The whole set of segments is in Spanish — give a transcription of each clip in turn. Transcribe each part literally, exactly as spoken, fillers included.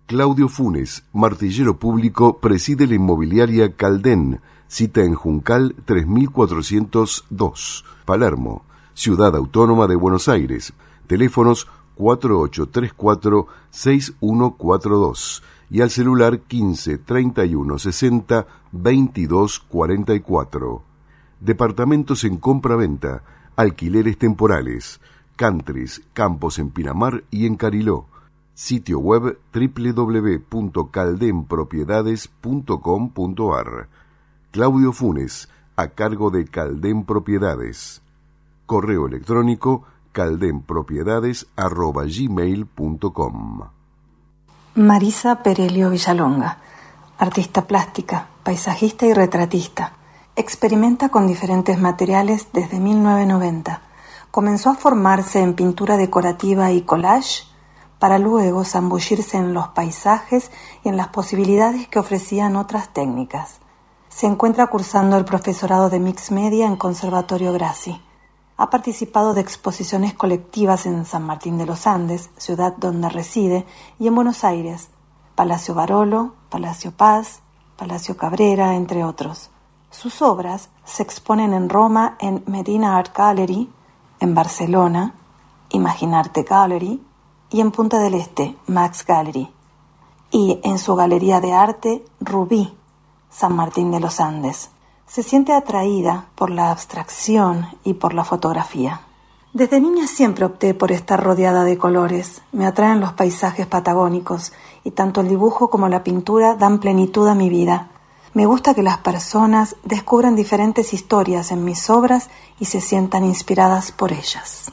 Claudio Funes, martillero público, preside la inmobiliaria Caldén, cita en Juncal tres mil cuatrocientos dos, Palermo, Ciudad Autónoma de Buenos Aires, teléfonos cuatro ocho tres cuatro seis uno cuatro dos y al celular quince treinta y uno sesenta veintidós cuarenta y cuatro. Departamentos en compra-venta, alquileres temporales, countries, campos en Pinamar y en Cariló. Sitio web doble u doble u doble u punto caldenpropiedades punto com punto a r. Claudio Funes, a cargo de Caldén Propiedades. Correo electrónico caldenpropiedades arroba gmail punto com. Marisa Perelio Villalonga, artista plástica, paisajista y retratista. Experimenta con diferentes materiales desde mil novecientos noventa. Comenzó a formarse en pintura decorativa y collage para luego zambullirse en los paisajes y en las posibilidades que ofrecían otras técnicas. Se encuentra cursando el profesorado de Mix Media en Conservatorio Grassi. Ha participado de exposiciones colectivas en San Martín de los Andes, ciudad donde reside, y en Buenos Aires, Palacio Barolo, Palacio Paz, Palacio Cabrera, entre otros. Sus obras se exponen en Roma en Medina Art Gallery, en Barcelona, Imaginarte Gallery, y en Punta del Este, Max Gallery, y en su galería de arte, Rubí, San Martín de los Andes. Se siente atraída por la abstracción y por la fotografía. Desde niña siempre opté por estar rodeada de colores. Me atraen los paisajes patagónicos y tanto el dibujo como la pintura dan plenitud a mi vida. Me gusta que las personas descubran diferentes historias en mis obras y se sientan inspiradas por ellas.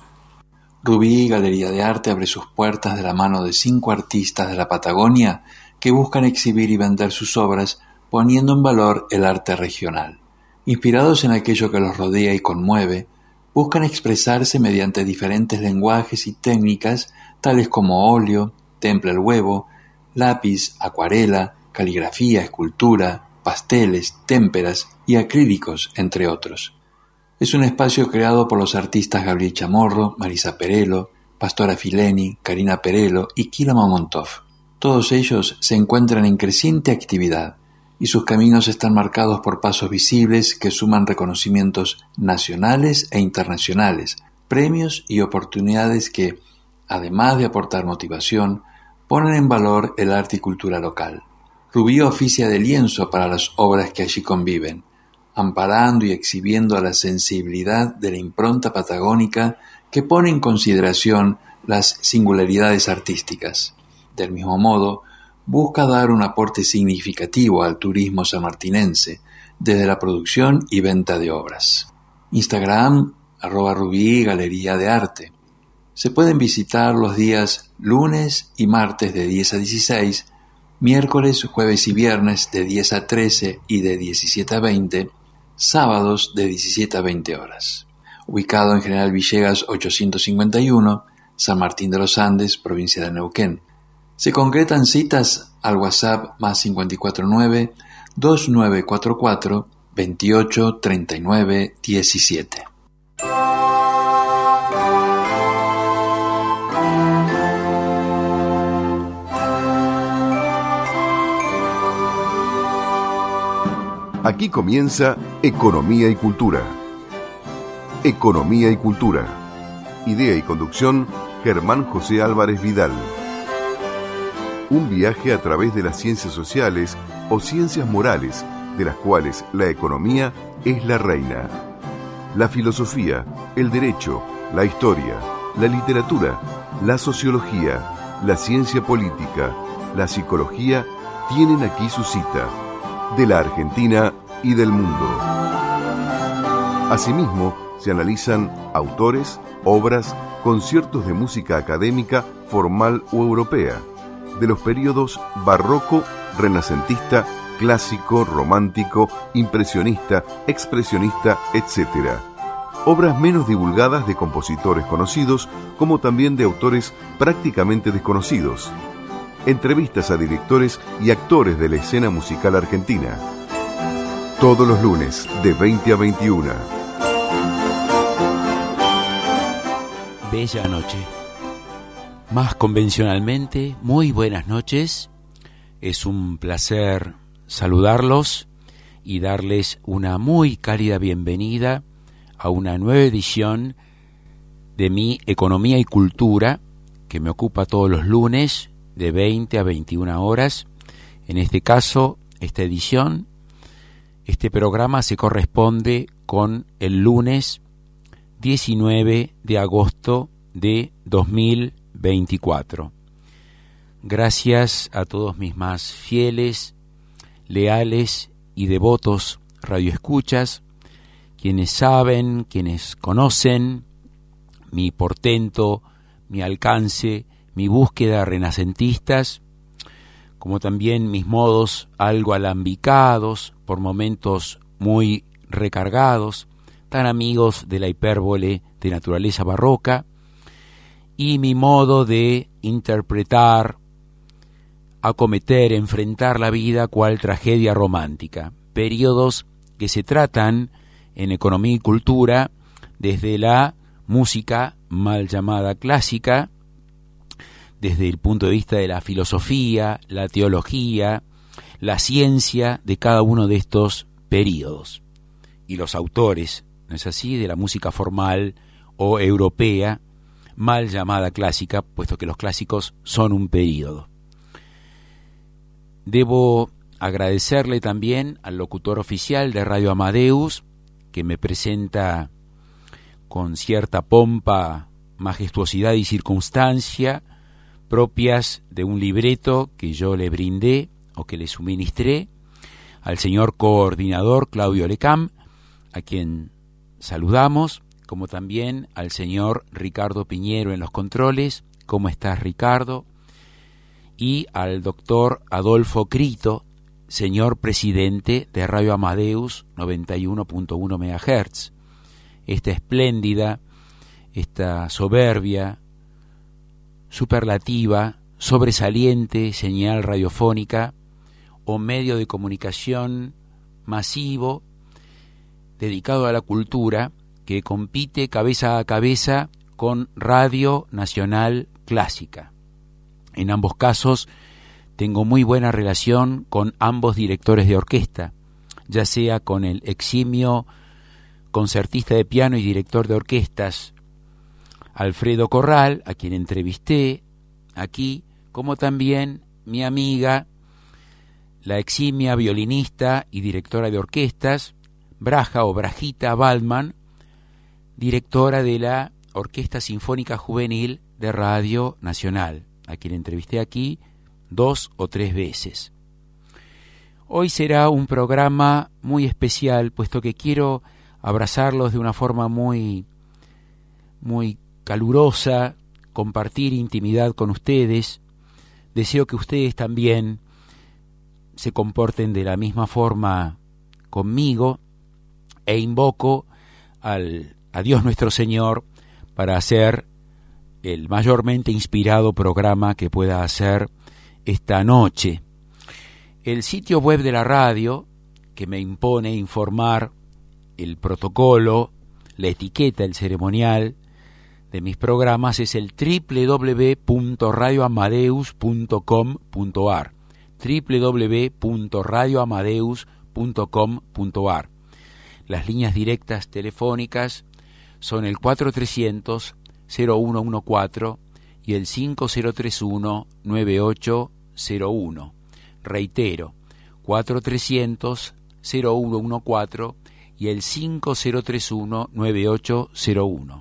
Rubí Galería de Arte abre sus puertas de la mano de cinco artistas de la Patagonia que buscan exhibir y vender sus obras poniendo en valor el arte regional. Inspirados en aquello que los rodea y conmueve, buscan expresarse mediante diferentes lenguajes y técnicas tales como óleo, temple al huevo, lápiz, acuarela, caligrafía, escultura, pasteles, témperas y acrílicos, entre otros. Es un espacio creado por los artistas Gabriel Chamorro, Marisa Perello, Pastora Fileni, Karina Perello y Kila Mamontov. Todos ellos se encuentran en creciente actividad y sus caminos están marcados por pasos visibles que suman reconocimientos nacionales e internacionales, premios y oportunidades que, además de aportar motivación, ponen en valor el arte y cultura local. Rubí oficia de lienzo para las obras que allí conviven, amparando y exhibiendo la sensibilidad de la impronta patagónica que pone en consideración las singularidades artísticas. Del mismo modo, busca dar un aporte significativo al turismo sanmartinense, desde la producción y venta de obras. Instagram, arroba Rubí Galería de Arte. Se pueden visitar los días lunes y martes de diez a dieciséis, miércoles, jueves y viernes de diez a trece y de diecisiete a veinte, sábados de diecisiete a veinte horas. Ubicado en General Villegas ochocientos cincuenta y uno, San Martín de los Andes, provincia de Neuquén. Se concretan citas al WhatsApp más cinco cuatro nueve, dos nueve cuatro cuatro, veintiocho treinta y nueve diecisiete. Aquí comienza Economía y Cultura. Economía y Cultura. Idea y conducción, Germán José Álvarez Vidal. Un viaje a través de las ciencias sociales o ciencias morales, de las cuales la economía es la reina. La filosofía, el derecho, la historia, la literatura, la sociología, la ciencia política, la psicología tienen aquí su cita, de la Argentina y del mundo. Asimismo, se analizan autores, obras, conciertos de música académica, formal o europea, de los períodos barroco, renacentista, clásico, romántico, impresionista, expresionista, etcétera. Obras menos divulgadas de compositores conocidos, como también de autores prácticamente desconocidos. Entrevistas a directores y actores de la escena musical argentina. Todos los lunes, de veinte a veintiuno. Bella noche. Más convencionalmente, muy buenas noches Es un placer saludarlos y darles una muy cálida bienvenida a una nueva edición de mi Economía y Cultura, que me ocupa todos los lunes de veinte a veintiuna horas. En este caso, esta edición, este programa se corresponde con el lunes diecinueve de agosto de dos mil veinticuatro. Gracias a todos mis más fieles, leales y devotos radioescuchas, quienes saben, quienes conocen mi portento, mi alcance, mi búsqueda renacentistas, como también mis modos algo alambicados, por momentos muy recargados, tan amigos de la hipérbole de naturaleza barroca, y mi modo de interpretar, acometer, enfrentar la vida cual tragedia romántica, periodos que se tratan en economía y cultura desde la música mal llamada clásica, desde el punto de vista de la filosofía, la teología, la ciencia de cada uno de estos periodos. Y los autores, ¿no es así?, de la música formal o europea, mal llamada clásica, puesto que los clásicos son un período. Debo agradecerle también al locutor oficial de Radio Amadeus, que me presenta con cierta pompa, majestuosidad y circunstancia propias de un libreto que yo le brindé o que le suministré, al señor coordinador Claudio Lecam, a quien saludamos, como también al señor Ricardo Piñero en los controles. ¿Cómo estás, Ricardo? Y al doctor Adolfo Crito, señor presidente de Radio Amadeus noventa y uno punto uno megahertz. Esta espléndida, esta soberbia, superlativa, sobresaliente señal radiofónica o medio de comunicación masivo dedicado a la cultura, que compite cabeza a cabeza con Radio Nacional Clásica. En ambos casos tengo muy buena relación con ambos directores de orquesta, ya sea con el eximio concertista de piano y director de orquestas Alfredo Corral, a quien entrevisté aquí, como también mi amiga, la eximia violinista y directora de orquestas Braja o Brajita Waldman, directora de la Orquesta Sinfónica Juvenil de Radio Nacional, a quien entrevisté aquí dos o tres veces. Hoy será un programa muy especial, puesto que quiero abrazarlos de una forma muy, muy calurosa, compartir intimidad con ustedes. Deseo que ustedes también se comporten de la misma forma conmigo, e invoco al, a Dios nuestro Señor para hacer el mayormente inspirado programa que pueda hacer esta noche. El sitio web de la radio, que me impone informar el protocolo, la etiqueta, el ceremonial de mis programas, es el doble u doble u doble u punto radio amadeus punto com punto a r, doble u doble u doble u punto radio amadeus punto com punto a r. Las líneas directas telefónicas son el cuatro trescientos cero uno uno cuatro y el cinco cero tres uno nueve ocho cero uno. Reitero, cuatro trescientos cero uno uno cuatro y el cinco cero tres uno nueve ocho cero uno.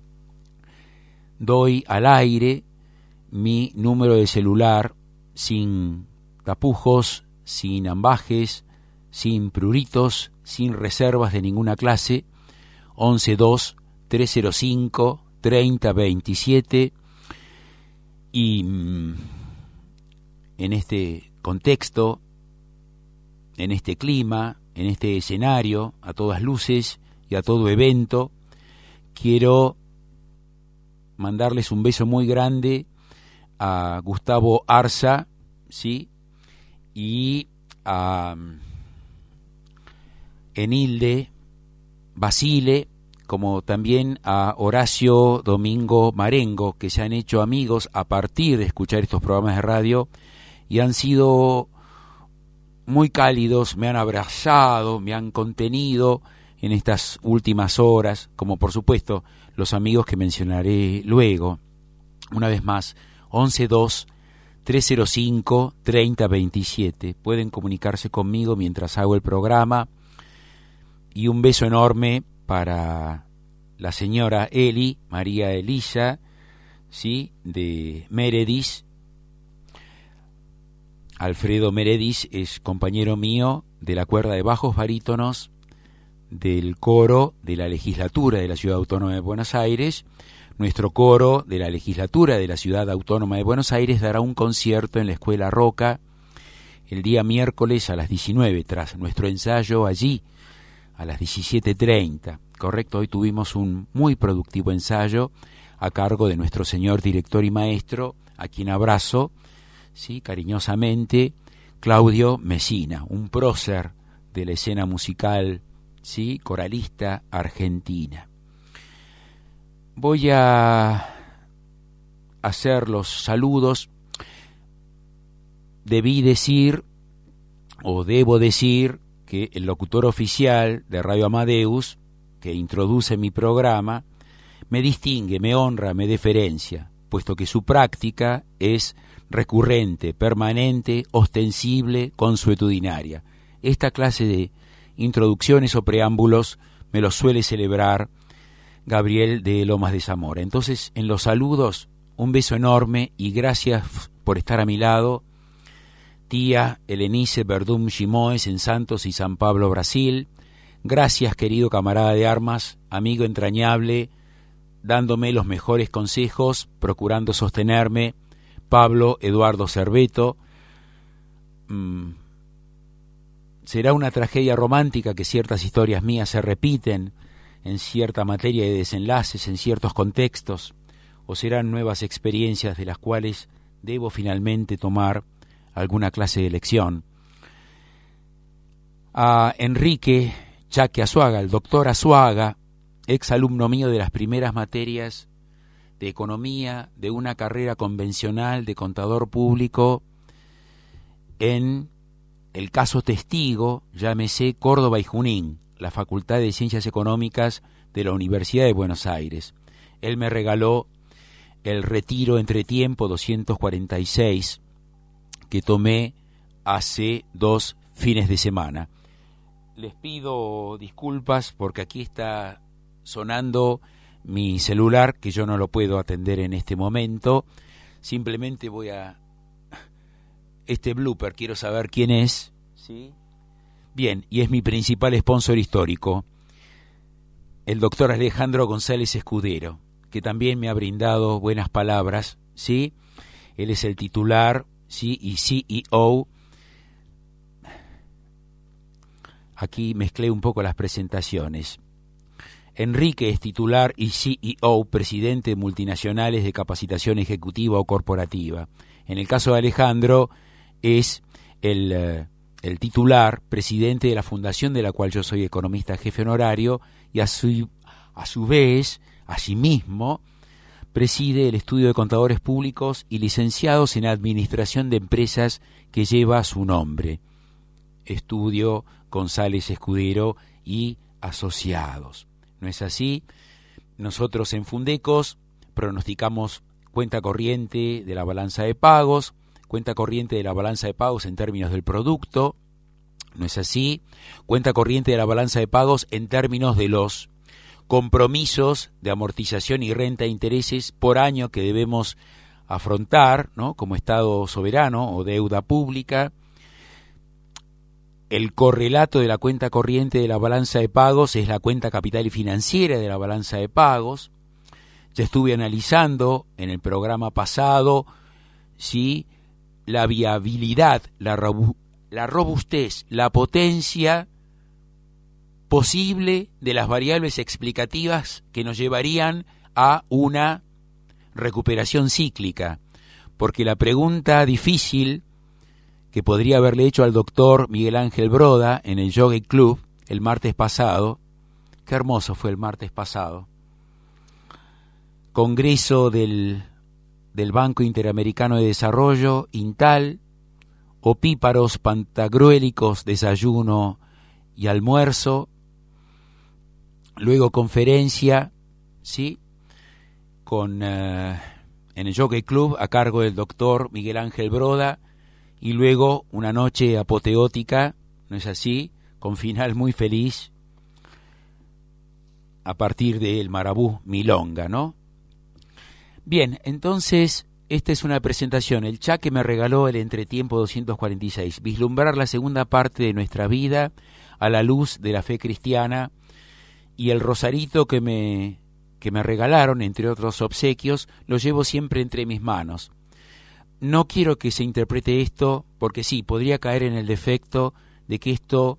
Doy al aire mi número de celular sin tapujos, sin ambajes, sin pruritos, sin reservas de ninguna clase, once dos tres cero cinco treinta veintisiete, y mmm, en este contexto, en este clima, en este escenario, a todas luces y a todo evento, quiero mandarles un beso muy grande a Gustavo Arza, ¿sí?, y a Enilde Basile, como también a Horacio Domingo Marengo, que se han hecho amigos a partir de escuchar estos programas de radio y han sido muy cálidos, me han abrazado, me han contenido en estas últimas horas, como por supuesto los amigos que mencionaré luego. Una vez más, once dos, tres cero cinco, treinta veintisiete. Pueden comunicarse conmigo mientras hago el programa. Y un beso enorme para la señora Eli, María Elisa, ¿sí?, de Meredith. Alfredo Meredith es compañero mío de la cuerda de bajos barítonos del coro de la legislatura de la Ciudad Autónoma de Buenos Aires. Nuestro coro de la legislatura de la Ciudad Autónoma de Buenos Aires dará un concierto en la Escuela Roca el día miércoles a las diecinueve, tras nuestro ensayo allí a las diecisiete treinta. Correcto, hoy tuvimos un muy productivo ensayo a cargo de nuestro señor director y maestro, a quien abrazo, sí, cariñosamente, Claudio Messina, un prócer de la escena musical, sí, coralista argentina. Voy a hacer los saludos. Debí decir, o debo decir, que el locutor oficial de Radio Amadeus, que introduce mi programa, me distingue, me honra, me deferencia, puesto que su práctica es recurrente, permanente, ostensible, consuetudinaria. Esta clase de introducciones o preámbulos me los suele celebrar Gabriel de Lomas de Zamora. Entonces, en los saludos, un beso enorme y gracias por estar a mi lado, tía Helenice Verdum Gimoes en Santos y San Pablo, Brasil. Gracias, querido camarada de armas, amigo entrañable, dándome los mejores consejos, procurando sostenerme, Pablo Eduardo Cerveto. Mm, será una tragedia romántica que ciertas historias mías se repiten en cierta materia de desenlaces, en ciertos contextos, o serán nuevas experiencias de las cuales debo finalmente tomar alguna clase de lección. A Enrique Chaque Azuaga, el doctor Azuaga, ex alumno mío de las primeras materias de economía de una carrera convencional de contador público en el caso testigo, llámese Córdoba y Junín, la Facultad de Ciencias Económicas de la Universidad de Buenos Aires. Él me regaló el retiro entretiempo doscientos cuarenta y seis que tomé hace dos fines de semana. Les pido disculpas porque aquí está sonando mi celular, que yo no lo puedo atender en este momento. Simplemente voy a... Este blooper, quiero saber quién es. ¿Sí? Bien, y es mi principal sponsor histórico, el doctor Alejandro González Escudero, que también me ha brindado buenas palabras, ¿sí? Él es el titular, ¿sí?, y C E O. Aquí mezclé un poco las presentaciones. Enrique es titular y C E O, presidente de multinacionales de capacitación ejecutiva o corporativa. En el caso de Alejandro, es el, uh, el titular, presidente de la fundación de la cual yo soy economista jefe honorario, y a su, a su vez, asimismo, preside el estudio de contadores públicos y licenciados en administración de empresas que lleva su nombre. Estudio González Escudero y Asociados. ¿No es así? Nosotros en Fundecos pronosticamos cuenta corriente de la balanza de pagos, cuenta corriente de la balanza de pagos en términos del producto, ¿no es así? Cuenta corriente de la balanza de pagos en términos de los compromisos de amortización y renta de intereses por año que debemos afrontar, ¿no?, como Estado soberano o deuda pública. El correlato de la cuenta corriente de la balanza de pagos es la cuenta capital y financiera de la balanza de pagos. Ya estuve analizando en el programa pasado, ¿sí?, la viabilidad, la, robu- la robustez, la potencia posible de las variables explicativas que nos llevarían a una recuperación cíclica. Porque la pregunta difícil que podría haberle hecho al doctor Miguel Ángel Broda en el Jockey Club el martes pasado, qué hermoso fue el martes pasado, Congreso del, del Banco Interamericano de Desarrollo, INTAL, opíparos pantagruélicos, desayuno y almuerzo, luego conferencia, ¿sí? Con, uh, en el Jockey Club a cargo del doctor Miguel Ángel Broda, y luego una noche apoteótica, ¿no es así?, con final muy feliz a partir del Marabú Milonga, ¿no? Bien, entonces esta es una presentación, el Cha que me regaló el Entretiempo doscientos cuarenta y seis, vislumbrar la segunda parte de nuestra vida a la luz de la fe cristiana, y el rosarito que me, que me regalaron, entre otros obsequios, lo llevo siempre entre mis manos. No quiero que se interprete esto, porque sí, podría caer en el defecto de que esto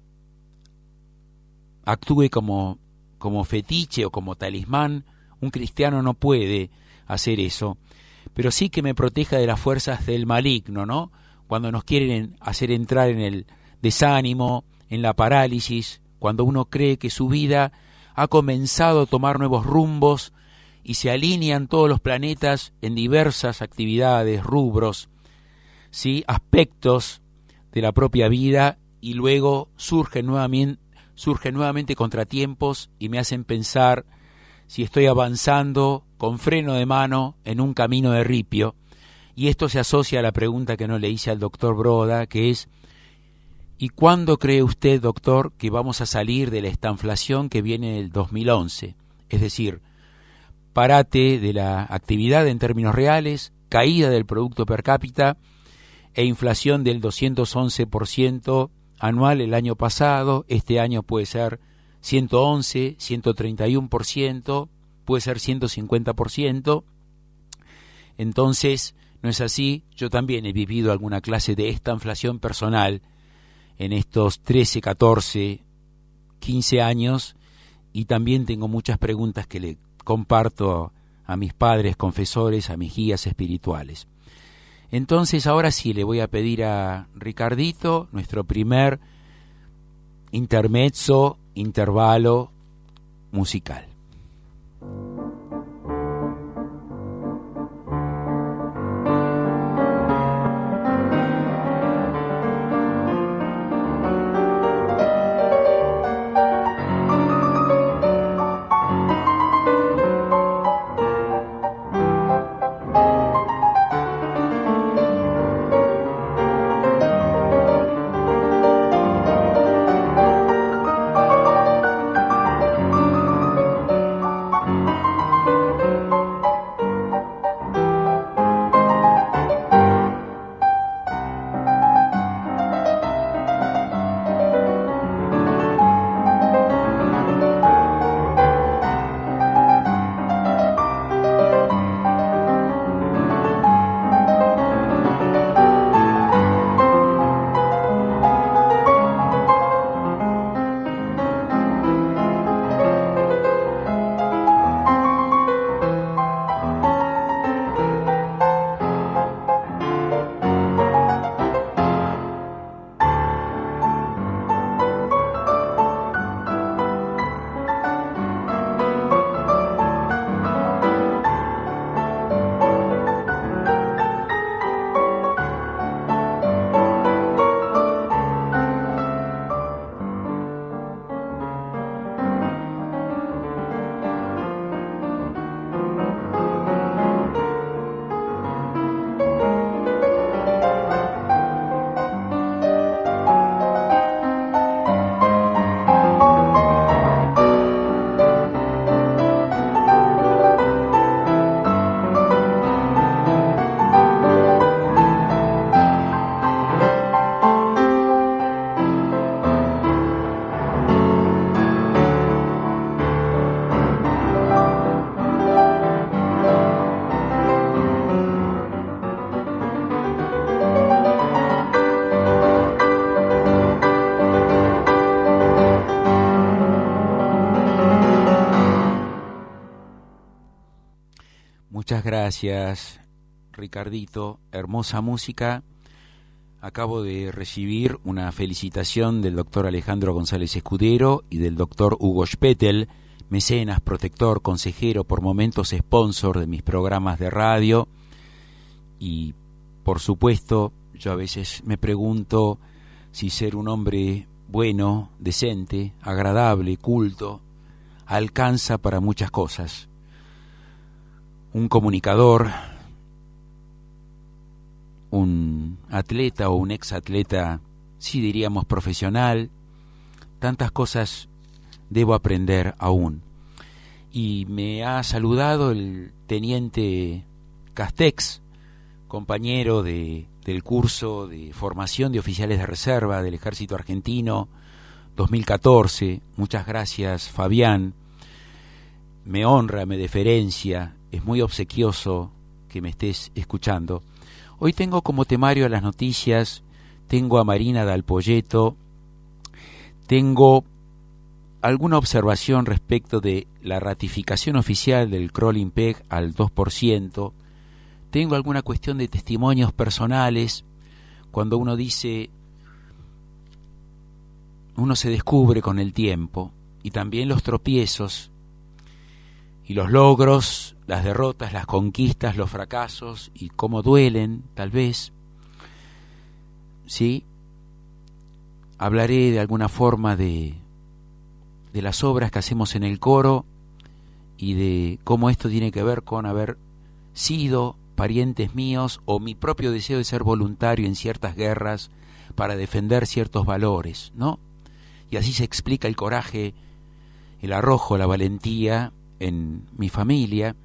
actúe como, como fetiche o como talismán. Un cristiano no puede hacer eso, pero sí que me proteja de las fuerzas del maligno, ¿no? Cuando nos quieren hacer entrar en el desánimo, en la parálisis, cuando uno cree que su vida ha comenzado a tomar nuevos rumbos y se alinean todos los planetas en diversas actividades, rubros, ¿sí?, aspectos de la propia vida, y luego surgen nuevamente, surgen nuevamente contratiempos y me hacen pensar si estoy avanzando con freno de mano en un camino de ripio. Y esto se asocia a la pregunta que no le hice al doctor Broda, que es: ¿y cuándo cree usted, doctor, que vamos a salir de la estanflación que viene del dos mil once? Es decir, parate de la actividad en términos reales, caída del Producto Per Cápita e inflación del doscientos once por ciento anual el año pasado. Este año puede ser ciento once, ciento treinta y uno por ciento, puede ser ciento cincuenta por ciento. Entonces, ¿no es así? Yo también he vivido alguna clase de estanflación personal en estos trece, catorce, quince años, y también tengo muchas preguntas que le comparto a mis padres confesores, a mis guías espirituales. Entonces, ahora sí le voy a pedir a Ricardito nuestro primer intermezzo, intervalo musical. Muchas gracias, Ricardito. Hermosa música. Acabo de recibir una felicitación del doctor Alejandro González Escudero y del doctor Hugo Spettel, mecenas, protector, consejero, por momentos sponsor de mis programas de radio, y por supuesto yo a veces me pregunto si ser un hombre bueno, decente, agradable, culto, alcanza para muchas cosas. Un comunicador, un atleta o un exatleta, sí diríamos profesional, tantas cosas debo aprender aún. Y me ha saludado el teniente Castex, compañero de, del curso de formación de oficiales de reserva del Ejército Argentino dos mil catorce. Muchas gracias, Fabián. Me honra, me deferencia, es muy obsequioso que me estés escuchando. Hoy tengo como temario a las noticias, tengo a Marina Dalpolleto, tengo alguna observación respecto de la ratificación oficial del crawling peg al dos por ciento, tengo alguna cuestión de testimonios personales, cuando uno dice, uno se descubre con el tiempo, y también los tropiezos, y los logros, las derrotas, las conquistas, los fracasos, y cómo duelen, tal vez, ¿sí? Hablaré de alguna forma de, de las obras que hacemos en el coro, y de cómo esto tiene que ver con haber sido parientes míos o mi propio deseo de ser voluntario en ciertas guerras para defender ciertos valores, ¿no? Y así se explica el coraje, el arrojo, la valentía en mi familia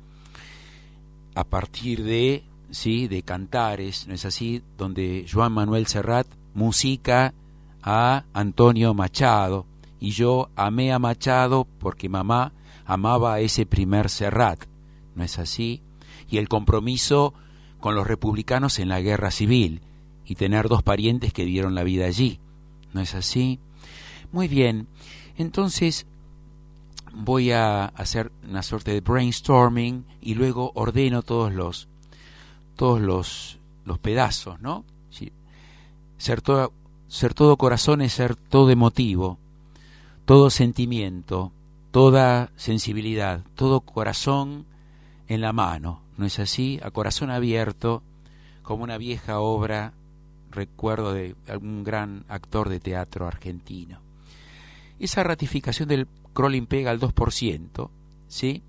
a partir de, sí, de cantares, ¿no es así? Donde Joan Manuel Serrat musica a Antonio Machado, y yo amé a Machado porque mamá amaba a ese primer Serrat, ¿no es así? Y el compromiso con los republicanos en la guerra civil, y tener dos parientes que dieron la vida allí, ¿no es así? Muy bien, entonces voy a hacer una suerte de brainstorming y luego ordeno todos los todos los, los pedazos, ¿no? Sí. Ser todo, ser todo corazón es ser todo emotivo, todo sentimiento, toda sensibilidad, todo corazón en la mano, ¿no es así? A corazón abierto, como una vieja obra, recuerdo de algún gran actor de teatro argentino. Esa ratificación del crawling peg al dos por ciento, ¿sí?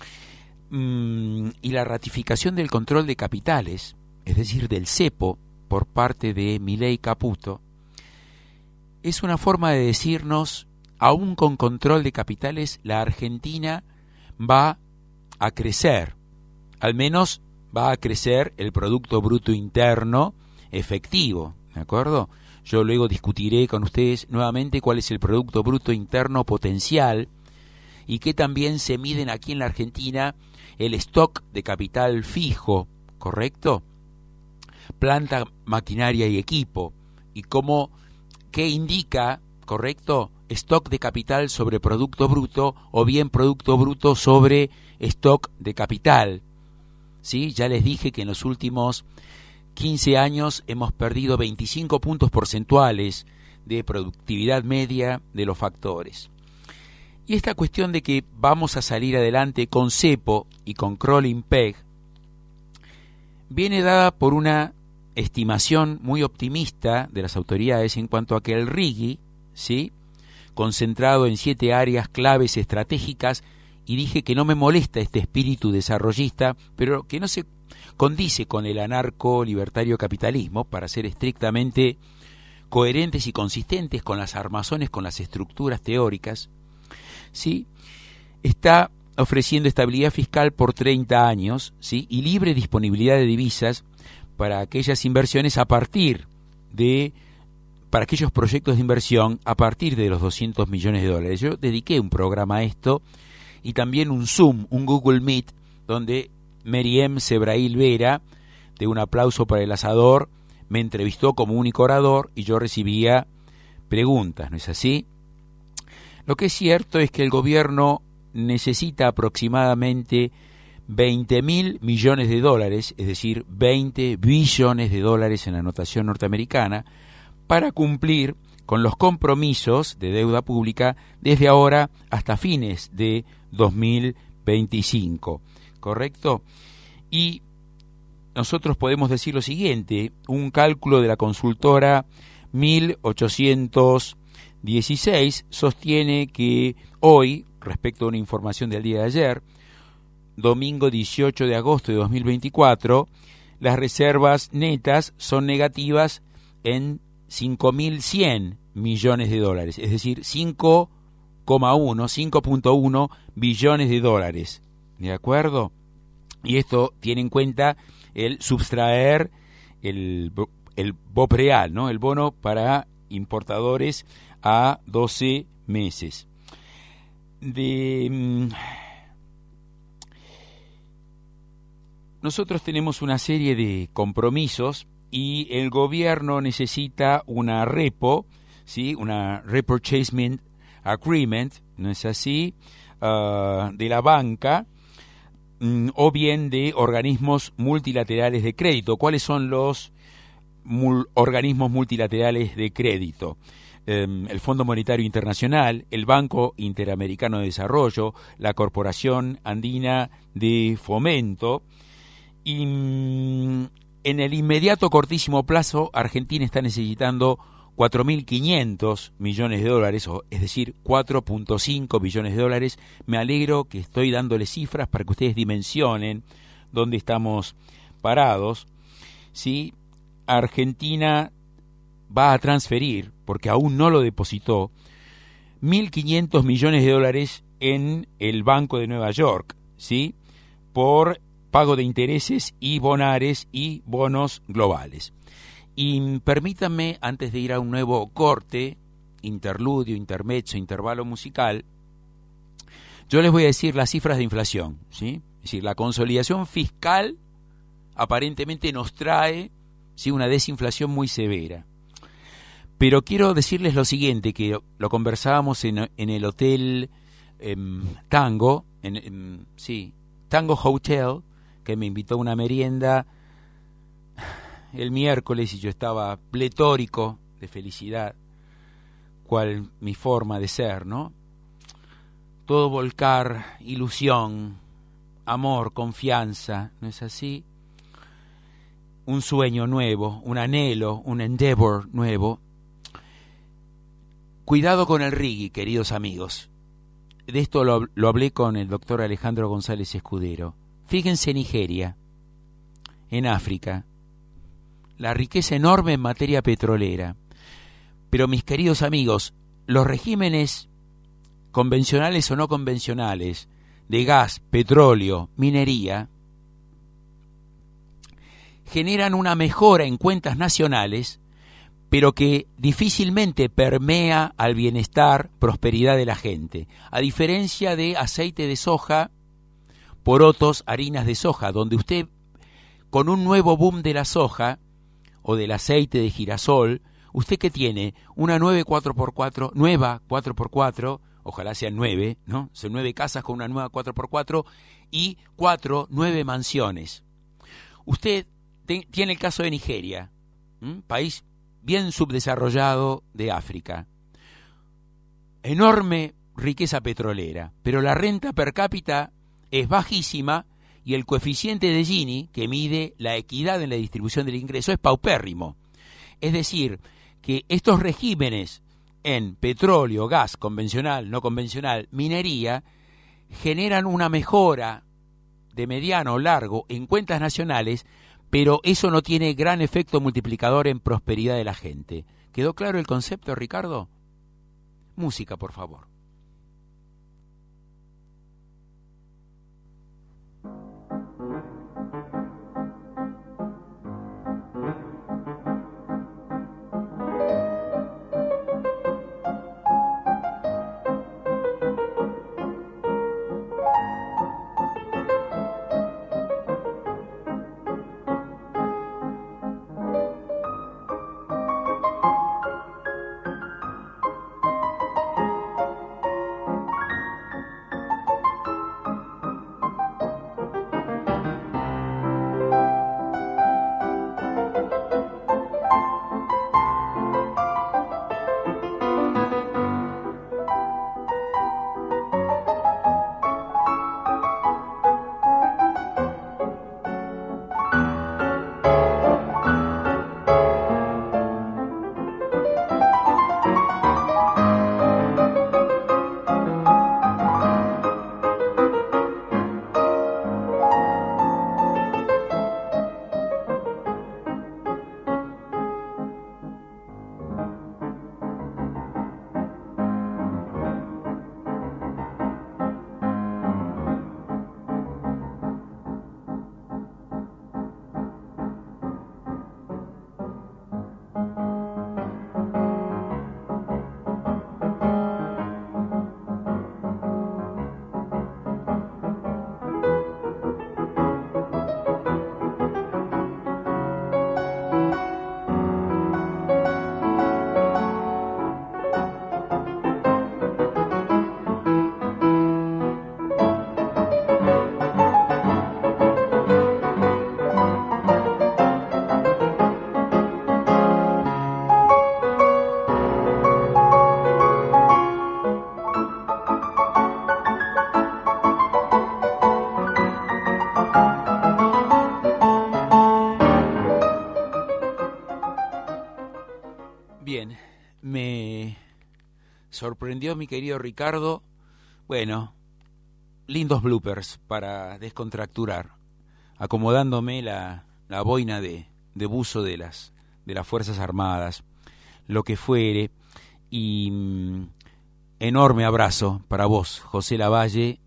Mm, y la ratificación del control de capitales, es decir, del cepo, por parte de Milei Caputo, es una forma de decirnos, aún con control de capitales, la Argentina va a crecer, al menos va a crecer el Producto Bruto Interno efectivo, ¿de acuerdo? Yo luego discutiré con ustedes nuevamente cuál es el Producto Bruto Interno potencial y que también se miden aquí en la Argentina el stock de capital fijo, ¿correcto? Planta, maquinaria y equipo, y cómo, qué indica, ¿correcto? Stock de capital sobre Producto Bruto o bien Producto Bruto sobre stock de capital, ¿sí? Ya les dije que en los últimos quince años hemos perdido veinticinco puntos porcentuales de productividad media de los factores. Y esta cuestión de que vamos a salir adelante con cepo y con crawling peg viene dada por una estimación muy optimista de las autoridades en cuanto a que el R I G I, ¿sí?, concentrado en siete áreas claves estratégicas, y dije que no me molesta este espíritu desarrollista, pero que no se condice con el anarco-libertario capitalismo, para ser estrictamente coherentes y consistentes con las armazones, con las estructuras teóricas, ¿sí? Está ofreciendo estabilidad fiscal por treinta años, ¿sí?, y libre disponibilidad de divisas para aquellas inversiones a partir de, para aquellos proyectos de inversión a partir de los doscientos millones de dólares. Yo dediqué un programa a esto y también un Zoom, un Google Meet, donde Meriem Sebrail Vera, de Un Aplauso para el Asador, me entrevistó como único orador y yo recibía preguntas, ¿no es así? Lo que es cierto es que el gobierno necesita aproximadamente veinte mil millones de dólares, es decir, veinte billones de dólares en la notación norteamericana, para cumplir con los compromisos de deuda pública desde ahora hasta fines de dos mil veinticinco, ¿correcto? Y nosotros podemos decir lo siguiente: un cálculo de la consultora mil ochocientos dieciséis sostiene que hoy, respecto a una información del día de ayer, domingo dieciocho de agosto de dos mil veinticuatro, las reservas netas son negativas en cinco mil cien millones de dólares, es decir, cinco coma uno, cinco punto uno billones de dólares, ¿de acuerdo? Y esto tiene en cuenta el subtraer el, el BOPREAL, ¿no? El bono para importadores a doce meses. De, nosotros tenemos una serie de compromisos y el gobierno necesita una repo, ¿sí? Una repurchasement agreement, ¿no es así?, uh, de la banca, mm, o bien de organismos multilaterales de crédito. ¿Cuáles son los mul- organismos multilaterales de crédito? Um, el Fondo Monetario Internacional, el Banco Interamericano de Desarrollo, la Corporación Andina de Fomento. Y mm, en el inmediato cortísimo plazo, Argentina está necesitando cuatro mil quinientos millones de dólares, o, es decir, cuatro punto cinco billones de dólares. Me alegro que estoy dándoles cifras para que ustedes dimensionen dónde estamos parados. ¿Sí? Argentina va a transferir, porque aún no lo depositó, mil quinientos millones de dólares en el Banco de Nueva York, ¿sí?, por pago de intereses y bonares y bonos globales. Y permítanme, antes de ir a un nuevo corte, interludio, intermezzo, intervalo musical, yo les voy a decir las cifras de inflación, ¿sí? Es decir, la consolidación fiscal aparentemente nos trae, ¿sí?, una desinflación muy severa. Pero quiero decirles lo siguiente, que lo conversábamos en, en el hotel eh, Tango, en, en, sí, Tango Hotel, que me invitó a una merienda el miércoles y yo estaba pletórico de felicidad, cual mi forma de ser, ¿no? Todo volcar, ilusión, amor, confianza, ¿no es así? Un sueño nuevo, un anhelo, un endeavor nuevo. Cuidado con el reggae, queridos amigos. De esto lo, lo hablé con el doctor Alejandro González Escudero. Fíjense Nigeria, en África, la riqueza enorme en materia petrolera. Pero mis queridos amigos, los regímenes convencionales o no convencionales de gas, petróleo, minería, generan una mejora en cuentas nacionales, pero que difícilmente permea al bienestar, prosperidad de la gente. A diferencia de aceite de soja, porotos, harinas de soja, donde usted, con un nuevo boom de la soja, o del aceite de girasol, ¿usted qué tiene? Una nueve cuatro por cuatro, nueva cuatro por cuatro, ojalá sean nueve, ¿no? Son nueve casas con una nueva cuatro por cuatro y cuatro, nueve mansiones. Usted te, tiene el caso de Nigeria, ¿m? País bien subdesarrollado de África. Enorme riqueza petrolera, pero la renta per cápita es bajísima, y el coeficiente de Gini, que mide la equidad en la distribución del ingreso, es paupérrimo. Es decir, que estos regímenes en petróleo, gas, convencional, no convencional, minería, generan una mejora de mediano o largo en cuentas nacionales, pero eso no tiene gran efecto multiplicador en prosperidad de la gente. ¿Quedó claro el concepto, Ricardo? Música, por favor. Bien, me sorprendió mi querido Ricardo. Bueno, lindos bloopers para descontracturar, acomodándome la, la boina de, de buzo de las, de las Fuerzas Armadas, lo que fuere, y mm, enorme abrazo para vos, José Lavalle,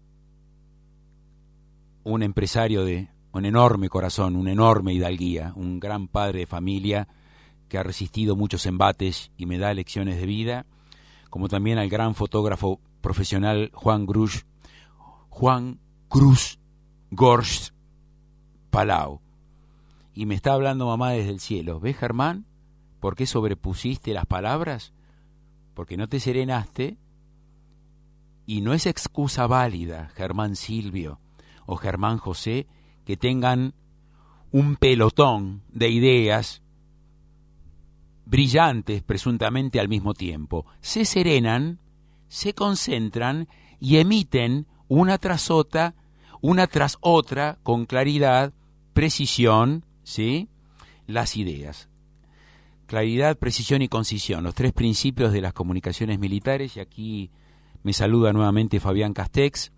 un empresario de un enorme corazón, una enorme hidalguía, un gran padre de familia que ha resistido muchos embates y me da lecciones de vida, como también al gran fotógrafo profesional Juan Cruz, Juan Cruz Gorst Palau. Y me está hablando mamá desde el cielo. ¿Ves, Germán? ¿Por qué sobrepusiste las palabras? Porque no te serenaste, y no es excusa válida, Germán Silvio o Germán José, que tengan un pelotón de ideas brillantes presuntamente al mismo tiempo. Se serenan, se concentran y emiten una tras otra, una tras otra, con claridad, precisión, ¿sí?, las ideas. Claridad, precisión y concisión, los tres principios de las comunicaciones militares. Y aquí me saluda nuevamente Fabián Castex,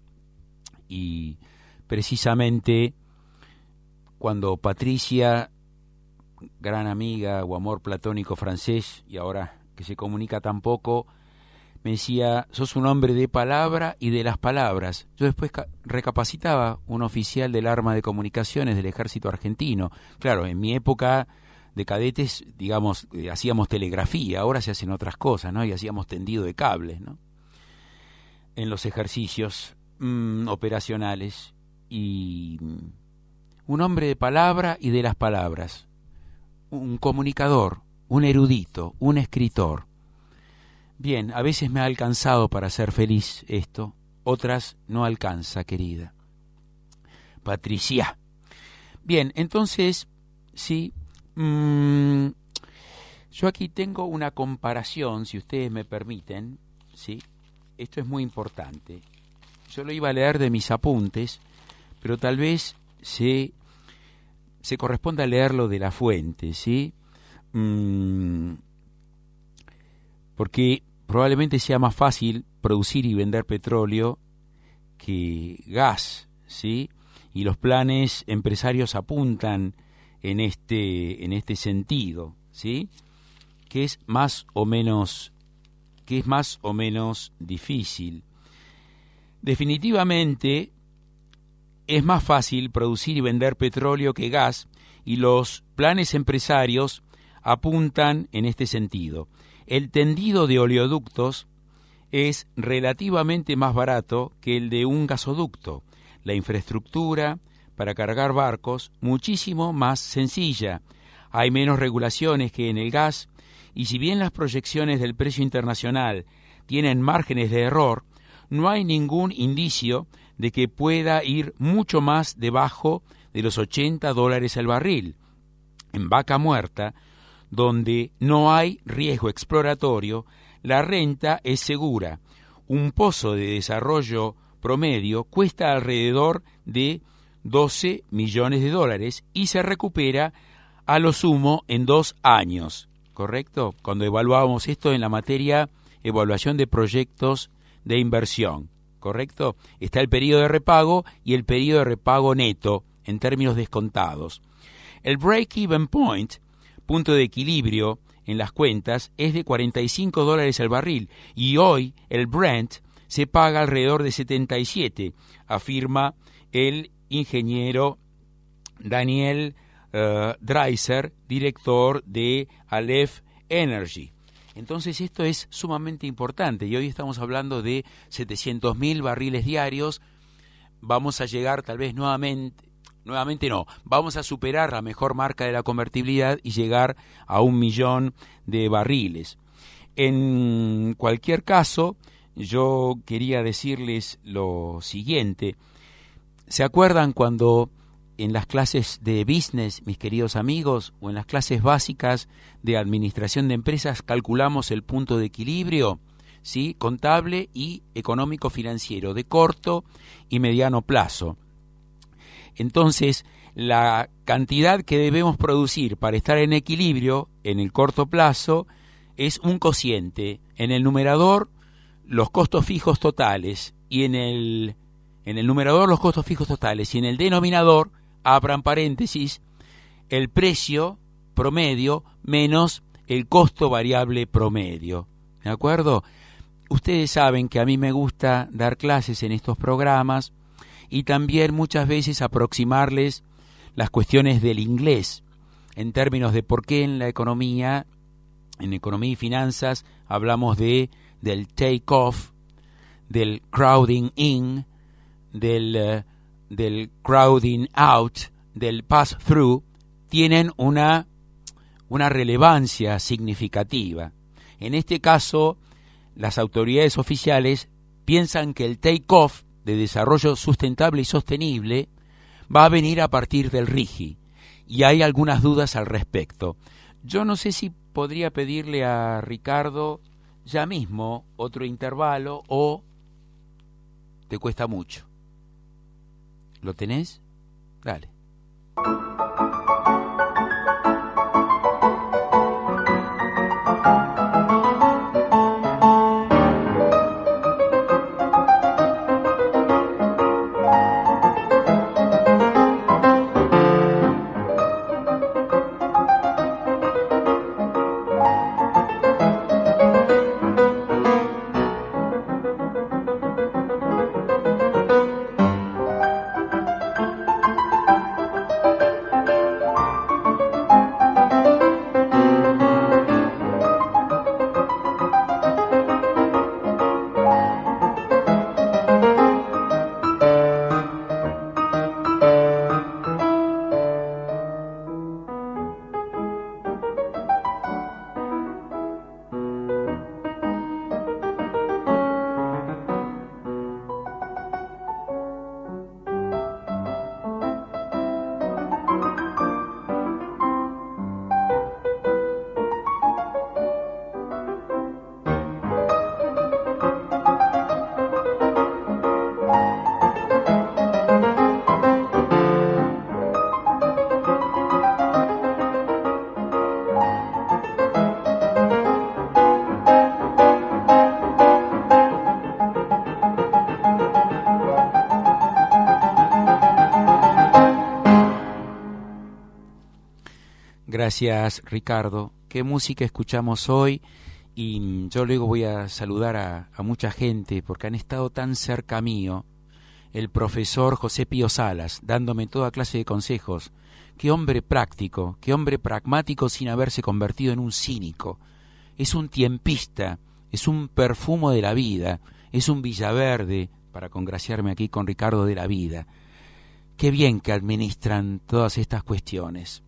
y precisamente cuando Patricia, gran amiga o amor platónico francés, y ahora que se comunica tan poco, me decía, sos un hombre de palabra y de las palabras. Yo después recapacitaba, un oficial del arma de comunicaciones del ejército argentino. Claro, en mi época de cadetes, digamos, eh, hacíamos telegrafía, ahora se hacen otras cosas, ¿no? Y hacíamos tendido de cables, ¿no?, en los ejercicios mmm, operacionales. Y un hombre de palabra y de las palabras, un comunicador, un erudito, un escritor. Bien, a veces me ha alcanzado para ser feliz esto, otras no alcanza, querida Patricia. Bien, entonces, sí, mmm, yo aquí tengo una comparación, si ustedes me permiten, sí, esto es muy importante. Yo lo iba a leer de mis apuntes, pero tal vez se, se corresponda a leerlo de la fuente, ¿sí? Mm, porque probablemente sea más fácil producir y vender petróleo que gas, ¿sí? Y los planes empresarios apuntan en este, en este sentido, ¿sí? Que es más o menos, que es más o menos difícil. Definitivamente es más fácil producir y vender petróleo que gas, y los planes empresarios apuntan en este sentido. El tendido de oleoductos es relativamente más barato que el de un gasoducto. La infraestructura para cargar barcos muchísimo más sencilla. Hay menos regulaciones que en el gas, y si bien las proyecciones del precio internacional tienen márgenes de error, no hay ningún indicio de que pueda ir mucho más debajo de los ochenta dólares el barril. En Vaca Muerta, donde no hay riesgo exploratorio, la renta es segura. Un pozo de desarrollo promedio cuesta alrededor de doce millones de dólares y se recupera a lo sumo en dos años, ¿correcto? Cuando evaluábamos esto en la materia evaluación de proyectos de inversión, ¿correcto? Está el periodo de repago y el periodo de repago neto en términos descontados. El break-even point, punto de equilibrio en las cuentas, es de cuarenta y cinco dólares el barril, y hoy el Brent se paga alrededor de setenta y siete, afirma el ingeniero Daniel uh, Dreiser, director de Aleph Energy. Entonces esto es sumamente importante, y hoy estamos hablando de setecientos mil barriles diarios. Vamos a llegar tal vez nuevamente, nuevamente no, vamos a superar la mejor marca de la convertibilidad y llegar a un millón de barriles. En cualquier caso, yo quería decirles lo siguiente. ¿Se acuerdan cuando en las clases de business, mis queridos amigos, o en las clases básicas de administración de empresas calculamos el punto de equilibrio, ¿sí?, contable y económico-financiero de corto y mediano plazo? Entonces, la cantidad que debemos producir para estar en equilibrio en el corto plazo es un cociente. En el numerador, los costos fijos totales, y en el, en el numerador los costos fijos totales, y en el denominador, abran paréntesis, el precio promedio menos el costo variable promedio. ¿De acuerdo? Ustedes saben que a mí me gusta dar clases en estos programas y también muchas veces aproximarles las cuestiones del inglés en términos de por qué en la economía, en economía y finanzas, hablamos de del take-off, del crowding in, del, uh, del crowding out, del pass-through, tienen una, una relevancia significativa. En este caso, las autoridades oficiales piensan que el take-off de desarrollo sustentable y sostenible va a venir a partir del R I G I, y hay algunas dudas al respecto. Yo no sé si podría pedirle a Ricardo ya mismo otro intervalo o te cuesta mucho. ¿Lo tenés? Dale. Gracias, Ricardo. ¿Qué música escuchamos hoy? Y yo luego voy a saludar a, a mucha gente porque han estado tan cerca mío. El profesor José Pío Salas, dándome toda clase de consejos. Qué hombre práctico, qué hombre pragmático sin haberse convertido en un cínico. Es un tiempista, es un perfumo de la vida, es un Villaverde, para congraciarme aquí con Ricardo, de la vida. Qué bien que administran todas estas cuestiones.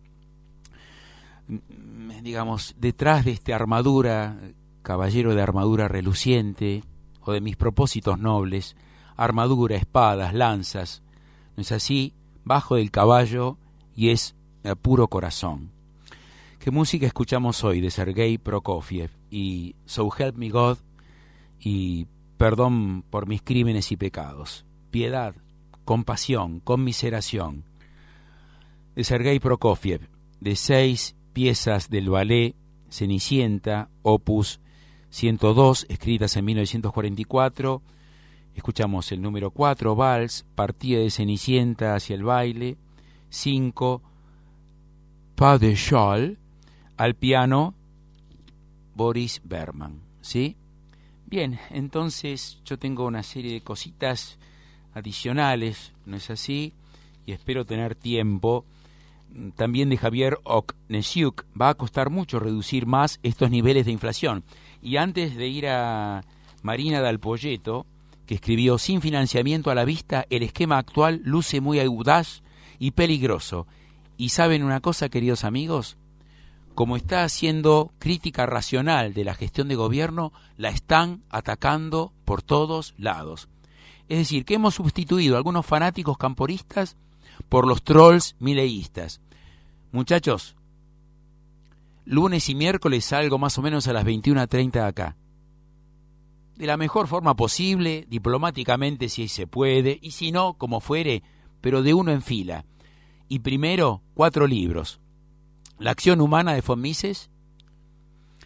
Digamos, detrás de esta armadura, caballero de armadura reluciente, o de mis propósitos nobles, armadura, espadas, lanzas, ¿no es así? Bajo del caballo y es a puro corazón. ¿Qué música escuchamos hoy? De Sergei Prokofiev y So Help Me God y Perdón por mis crímenes y pecados. Piedad, compasión, conmiseración. De Sergei Prokofiev, de seis piezas del ballet Cenicienta, opus ciento dos, escritas en mil novecientos cuarenta y cuatro. Escuchamos el número cuatro, Vals, partida de Cenicienta hacia el baile. cinco, Pas de Châle, al piano Boris Berman, ¿sí? Bien, entonces yo tengo una serie de cositas adicionales, ¿no es así? Y espero tener tiempo. También de Javier Oknesiuk, va a costar mucho reducir más estos niveles de inflación. Y antes de ir a Marina Dal Poyeto, que escribió: sin financiamiento a la vista, el esquema actual luce muy audaz y peligroso. Y ¿saben una cosa, queridos amigos? Como está haciendo crítica racional de la gestión de gobierno, la están atacando por todos lados. Es decir, que hemos sustituido a algunos fanáticos camporistas por los trolls mileístas. Muchachos, lunes y miércoles salgo más o menos a las veintiuna treinta acá. De la mejor forma posible, diplomáticamente si se puede, y si no, como fuere, pero de uno en fila. Y primero, cuatro libros. La acción humana de von Mises,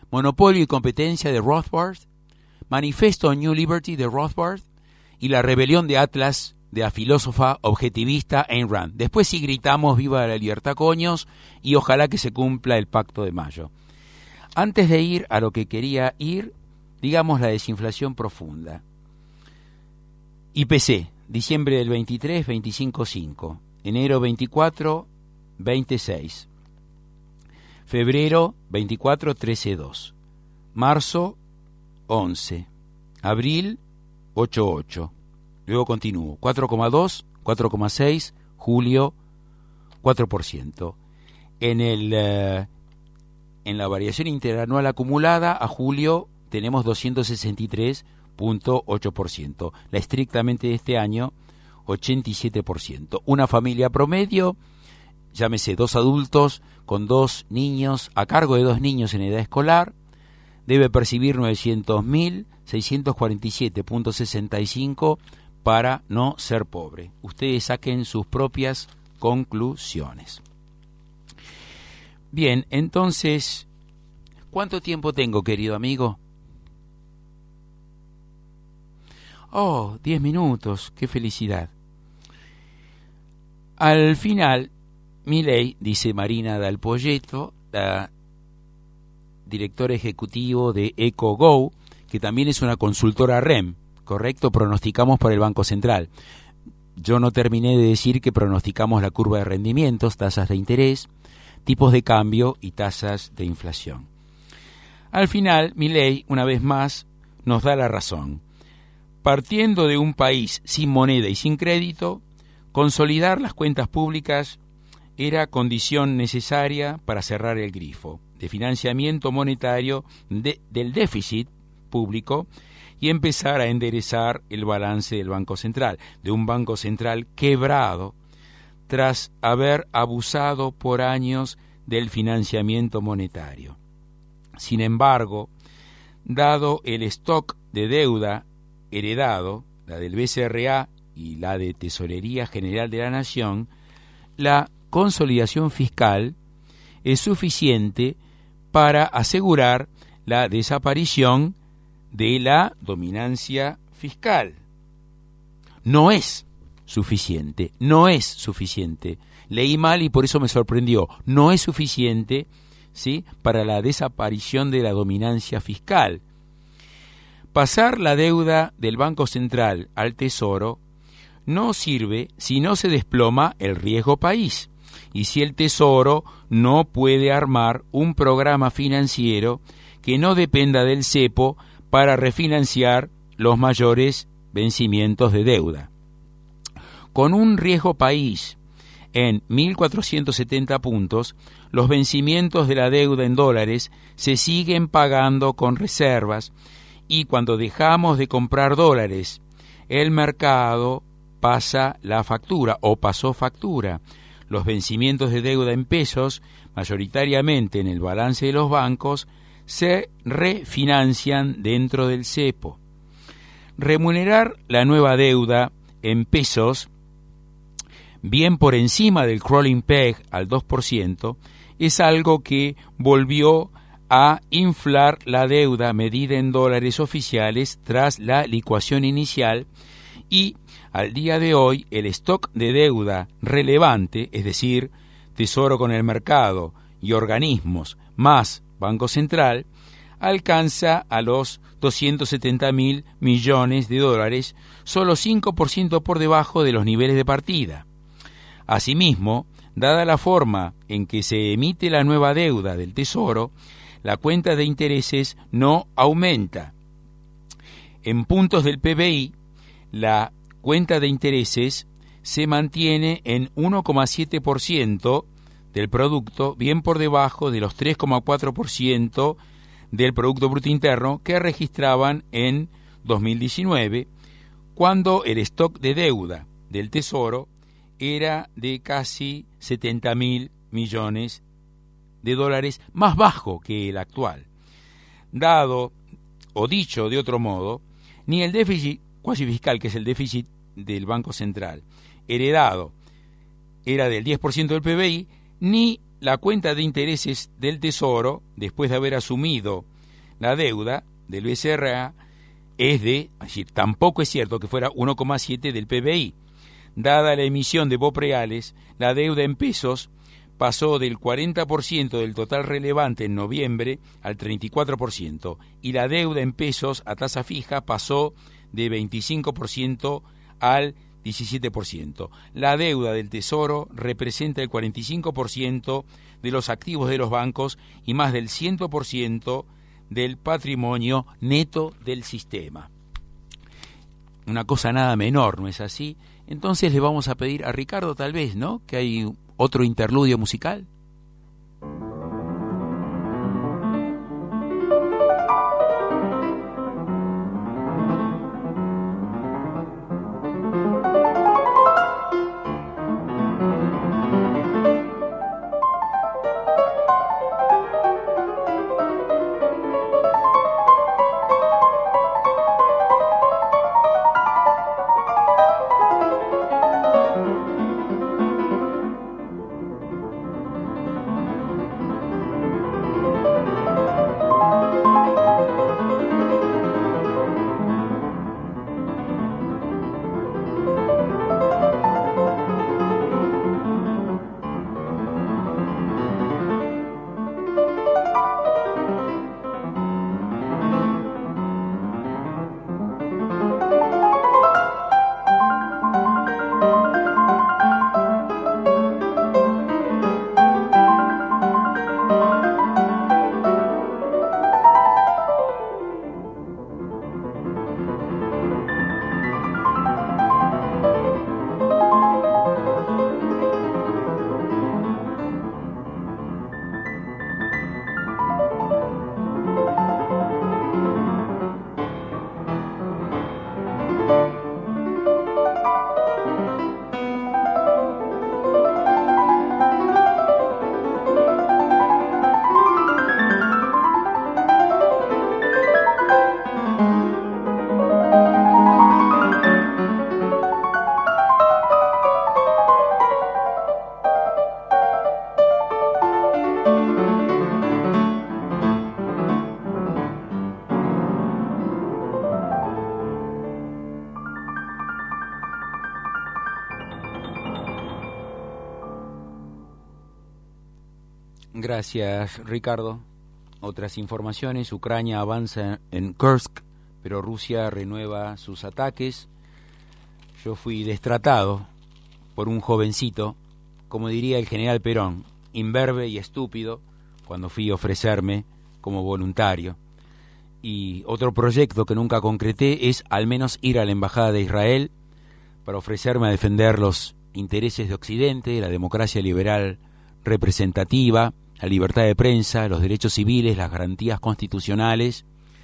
Monopolio y competencia de Rothbard, Manifesto New Liberty de Rothbard y La rebelión de Atlas de la filósofa objetivista Ayn Rand. Después sí gritamos viva la libertad, coños, y ojalá que se cumpla el Pacto de Mayo. Antes de ir a lo que quería ir, digamos la desinflación profunda. I P C, diciembre del veintitrés, veinticinco punto cinco. Enero veinticuatro, veintiséis. Febrero veinticuatro, trece punto dos. Marzo, once. Abril, ocho punto ocho. Luego continúo. cuatro coma dos, cuatro coma seis. Julio, cuatro por ciento. En, el, uh, en la variación interanual acumulada, a julio tenemos doscientos sesenta y tres punto ocho por ciento. La estrictamente de este año, ochenta y siete por ciento. Una familia promedio, llámese dos adultos con dos niños, a cargo de dos niños en edad escolar, debe percibir novecientos mil seiscientos cuarenta y siete punto sesenta y cinco para no ser pobre. Ustedes saquen sus propias conclusiones. Bien, entonces, ¿cuánto tiempo tengo, querido amigo? Oh, diez minutos, qué felicidad. Al final, Milei, dice Marina Dal Poyetto, la directora ejecutivo de EcoGo, que también es una consultora R E M, correcto, pronosticamos para el Banco Central. Yo no terminé de decir que pronosticamos la curva de rendimientos, tasas de interés, tipos de cambio y tasas de inflación. Al final, Milei, una vez más, nos da la razón. Partiendo de un país sin moneda y sin crédito, consolidar las cuentas públicas era condición necesaria para cerrar el grifo de financiamiento monetario de, del déficit público y empezar a enderezar el balance del Banco Central, de un Banco Central quebrado tras haber abusado por años del financiamiento monetario. Sin embargo, dado el stock de deuda heredado, la del B C R A y la de Tesorería General de la Nación, la consolidación fiscal es suficiente para asegurar la desaparición de la dominancia fiscal. No es suficiente, no es suficiente. Leí mal y por eso me sorprendió. No es suficiente, ¿sí?, para la desaparición de la dominancia fiscal. Pasar la deuda del Banco Central al Tesoro no sirve si no se desploma el riesgo país y si el Tesoro no puede armar un programa financiero que no dependa del cepo para refinanciar los mayores vencimientos de deuda. Con un riesgo país en mil cuatrocientos setenta puntos, los vencimientos de la deuda en dólares se siguen pagando con reservas y cuando dejamos de comprar dólares, el mercado pasa la factura o pasó factura. Los vencimientos de deuda en pesos, mayoritariamente en el balance de los bancos, se refinancian dentro del cepo. Remunerar la nueva deuda en pesos, bien por encima del crawling peg al dos por ciento, es algo que volvió a inflar la deuda medida en dólares oficiales tras la licuación inicial y al día de hoy el stock de deuda relevante, es decir, Tesoro con el mercado y organismos más Banco Central, alcanza a los doscientos setenta mil millones de dólares, solo cinco por ciento por debajo de los niveles de partida. Asimismo, dada la forma en que se emite la nueva deuda del Tesoro, la cuenta de intereses no aumenta. En puntos del P B I, la cuenta de intereses se mantiene en uno coma siete por ciento del producto, bien por debajo de los tres coma cuatro por ciento del Producto Bruto Interno que registraban en dos mil diecinueve, cuando el stock de deuda del Tesoro era de casi setenta mil millones de dólares, más bajo que el actual. Dado, o dicho de otro modo, ni el déficit cuasi fiscal, que es el déficit del Banco Central, heredado, era del diez por ciento del P B I, ni la cuenta de intereses del Tesoro, después de haber asumido la deuda del B C R A es de, es decir, tampoco es cierto que fuera uno coma siete del P B I. Dada la emisión de BOPREALES, la deuda en pesos pasó del cuarenta por ciento del total relevante en noviembre al treinta y cuatro por ciento, y la deuda en pesos a tasa fija pasó de veinticinco por ciento al diecisiete por ciento. La deuda del Tesoro representa el cuarenta y cinco por ciento de los activos de los bancos y más del cien por ciento del patrimonio neto del sistema. Una cosa nada menor, ¿no es así? Entonces le vamos a pedir a Ricardo, tal vez, ¿no?, que hay otro interludio musical. Gracias, Ricardo. Otras informaciones: Ucrania avanza en Kursk, pero Rusia renueva sus ataques. Yo fui destratado por un jovencito, como diría el general Perón, imberbe y estúpido, cuando fui a ofrecerme como voluntario. Y otro proyecto que nunca concreté es al menos ir a la Embajada de Israel para ofrecerme a defender los intereses de Occidente, la democracia liberal representativa, la libertad de prensa, los derechos civiles, las garantías constitucionales.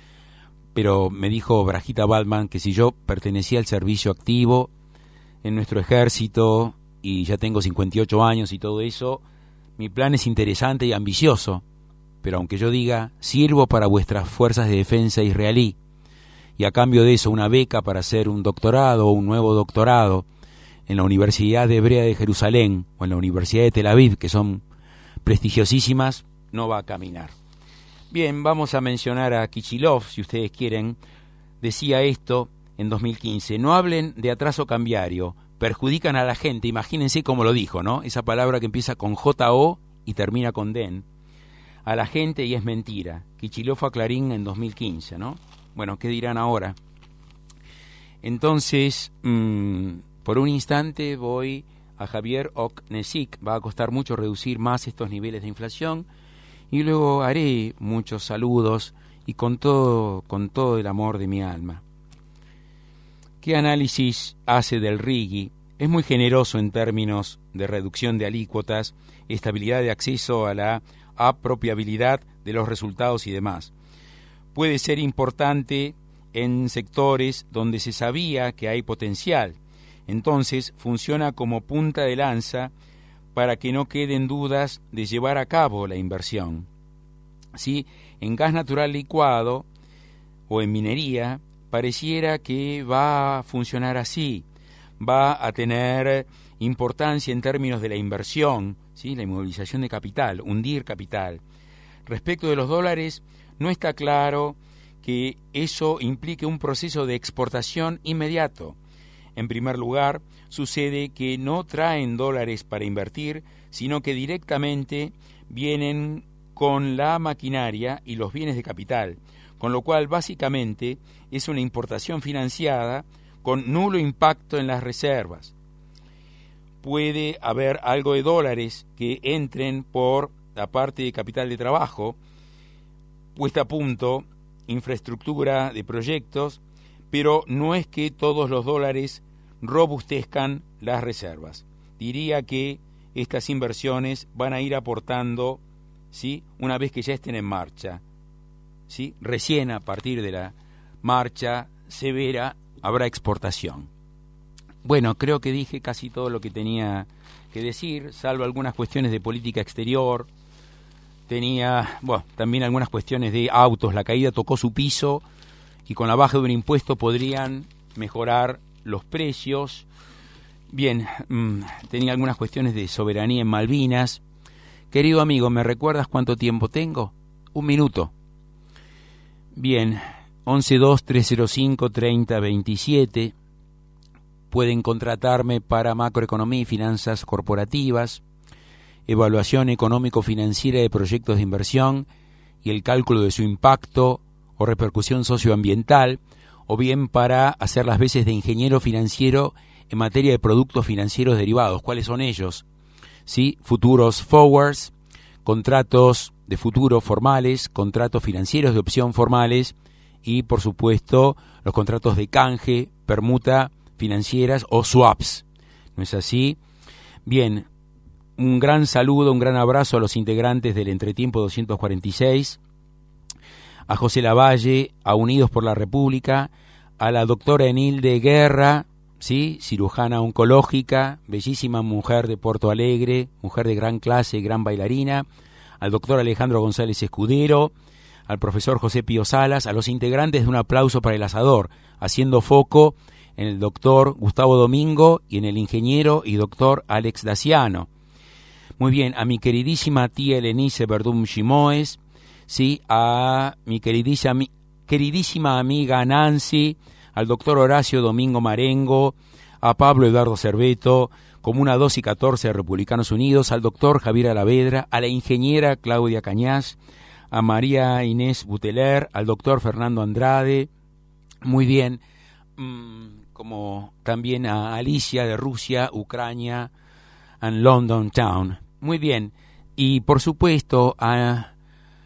Pero me dijo Brajita Baldman que si yo pertenecía al servicio activo en nuestro ejército y ya tengo cincuenta y ocho años y todo eso, mi plan es interesante y ambicioso, pero aunque yo diga sirvo para vuestras fuerzas de defensa israelí y a cambio de eso una beca para hacer un doctorado o un nuevo doctorado en la Universidad Hebrea de Jerusalén o en la Universidad de Tel Aviv, que son prestigiosísimas, no va a caminar. Bien, vamos a mencionar a Kichilov, si ustedes quieren. Decía esto en dos mil quince: no hablen de atraso cambiario, perjudican a la gente. Imagínense cómo lo dijo, ¿no? Esa palabra que empieza con J O y termina con den. A la gente, y es mentira. Kichilov a Clarín en dos mil quince, ¿no? Bueno, ¿qué dirán ahora? Entonces, mmm, por un instante voy a Javier Oknesik. Va a costar mucho reducir más estos niveles de inflación y luego haré muchos saludos y con todo, con todo el amor de mi alma. ¿Qué análisis hace del RIGI? Es muy generoso en términos de reducción de alícuotas, estabilidad de acceso a la apropiabilidad de los resultados y demás. Puede ser importante en sectores donde se sabía que hay potencial. Entonces funciona como punta de lanza para que no queden dudas de llevar a cabo la inversión. ¿Sí? En gas natural licuado o en minería pareciera que va a funcionar así, va a tener importancia en términos de la inversión, ¿sí? La inmovilización de capital, hundir capital. Respecto de los dólares, no está claro que eso implique un proceso de exportación inmediato. En primer lugar, sucede que no traen dólares para invertir, sino que directamente vienen con la maquinaria y los bienes de capital, con lo cual básicamente es una importación financiada con nulo impacto en las reservas. Puede haber algo de dólares que entren por la parte de capital de trabajo, puesta a punto, infraestructura de proyectos, pero no es que todos los dólares robustezcan las reservas. Diría que estas inversiones van a ir aportando, ¿sí?, una vez que ya estén en marcha, ¿sí? Recién a partir de la marcha severa habrá exportación. Bueno, creo que dije casi todo lo que tenía que decir, salvo algunas cuestiones de política exterior. Tenía, bueno, también algunas cuestiones de autos. La caída tocó su piso y con la baja de un impuesto podrían mejorar los precios. Bien, mmm, tenía algunas cuestiones de soberanía en Malvinas. Querido amigo, ¿me recuerdas cuánto tiempo tengo? Un minuto. Bien, once dos tres cero cinco treinta veintisiete. Pueden contratarme para macroeconomía y finanzas corporativas, evaluación económico-financiera de proyectos de inversión y el cálculo de su impacto o repercusión socioambiental, o bien para hacer las veces de ingeniero financiero en materia de productos financieros derivados. ¿Cuáles son ellos? ¿Sí? Futuros forwards, contratos de futuro formales, contratos financieros de opción formales y, por supuesto, los contratos de canje, permuta financieras o swaps. ¿No es así? Bien, un gran saludo, un gran abrazo a los integrantes del Entretiempo doscientos cuarenta y seis, a José Lavalle, a Unidos por la República, a la doctora Enilde Guerra, ¿sí?, cirujana oncológica, bellísima mujer de Porto Alegre, mujer de gran clase, gran bailarina, al doctor Alejandro González Escudero, al profesor José Pío Salas, a los integrantes de Un Aplauso para el Asador, haciendo foco en el doctor Gustavo Domingo y en el ingeniero y doctor Alex Daciano. Muy bien, a mi queridísima tía Elenice Verdún Chimoes, sí, a mi queridísima, mi queridísima amiga Nancy, al doctor Horacio Domingo Marengo, a Pablo Eduardo Cerveto, Comuna dos y catorce de Republicanos Unidos, al doctor Javier Alavedra, a la ingeniera Claudia Cañas, a María Inés Buteler, al doctor Fernando Andrade, muy bien, mmm, como también a Alicia de Rusia, Ucrania, and London Town. Muy bien, y por supuesto a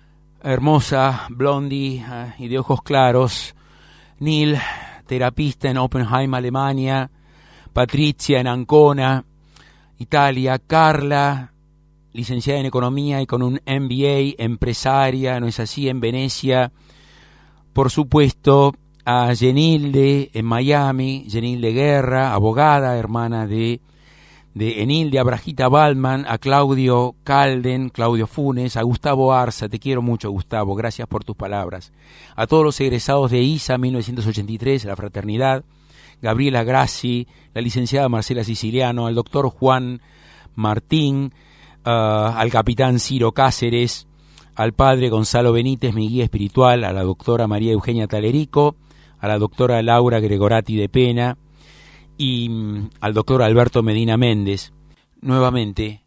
hermosa Blondie uh, y de ojos claros, Neil, terapista en Oppenheim, Alemania, Patricia en Ancona, Italia, Carla, licenciada en Economía y con un M B A, empresaria, ¿no es así?, en Venecia. Por supuesto, a Genilde en Miami, Genilde Guerra, abogada, hermana de, de Enilde, a Brajita Balman, a Claudio Calden, Claudio Funes, a Gustavo Arza, te quiero mucho, Gustavo, gracias por tus palabras. A todos los egresados de I S A mil novecientos ochenta y tres, la Fraternidad, Gabriela Grassi, la licenciada Marcela Siciliano, al doctor Juan Martín, uh, al capitán Ciro Cáceres, al padre Gonzalo Benítez, mi guía espiritual, a la doctora María Eugenia Talerico, a la doctora Laura Gregorati de Pena y um, al doctor Alberto Medina Méndez, nuevamente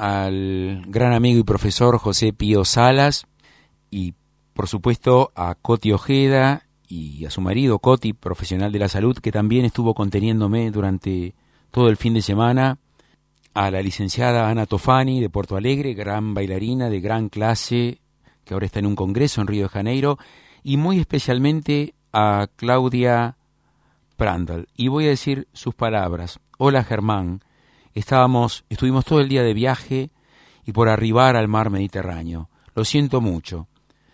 al gran amigo y profesor José Pío Salas y por supuesto a Coti Ojeda y a su marido Coti, profesional de la salud, que también estuvo conteniéndome durante todo el fin de semana, a la licenciada Ana Tofani de Porto Alegre, gran bailarina de gran clase, que ahora está en un congreso en Río de Janeiro, y muy especialmente a Claudia Prandtl. Y voy a decir sus palabras. Hola Germán, estábamos, estuvimos todo el día de viaje y por arribar al mar Mediterráneo. Lo siento mucho.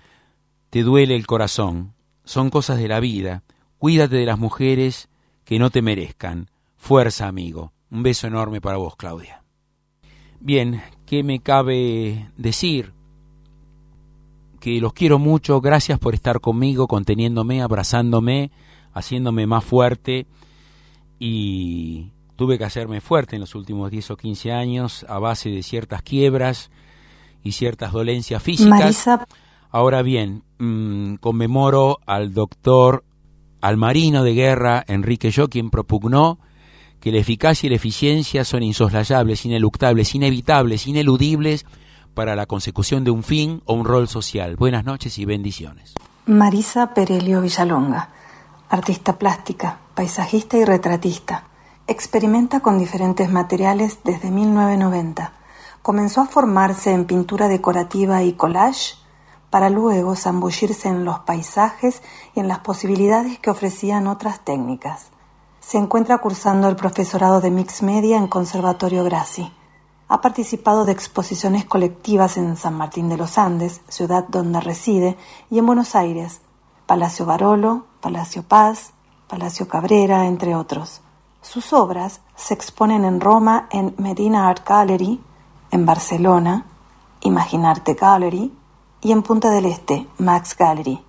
Te duele el corazón. Son cosas de la vida. Cuídate de las mujeres que no te merezcan. Fuerza, amigo. Un beso enorme para vos, Claudia. Bien, ¿qué me cabe decir? Que los quiero mucho. Gracias por estar conmigo, conteniéndome, abrazándome, haciéndome más fuerte. Y tuve que hacerme fuerte en los últimos diez o quince años a base de ciertas quiebras y ciertas dolencias físicas. Marisa. Ahora bien, mmm, conmemoro al doctor, al marino de guerra Enrique Yo, quien propugnó que la eficacia y la eficiencia son insoslayables, ineluctables, inevitables, ineludibles para la consecución de un fin o un rol social. Buenas noches y bendiciones. Marisa Perelio Villalonga, artista plástica, paisajista y retratista. Experimenta con diferentes materiales desde mil novecientos noventa. Comenzó a formarse en pintura decorativa y collage para luego zambullirse en los paisajes y en las posibilidades que ofrecían otras técnicas. Se encuentra cursando el profesorado de Mix Media en Conservatorio Grassi. Ha participado de exposiciones colectivas en San Martín de los Andes, ciudad donde reside, y en Buenos Aires, Palacio Barolo, Palacio Paz, Palacio Cabrera, entre otros. Sus obras se exponen en Roma en Medina Art Gallery, en Barcelona, Imaginarte Gallery, y en Punta del Este, Max Gallery,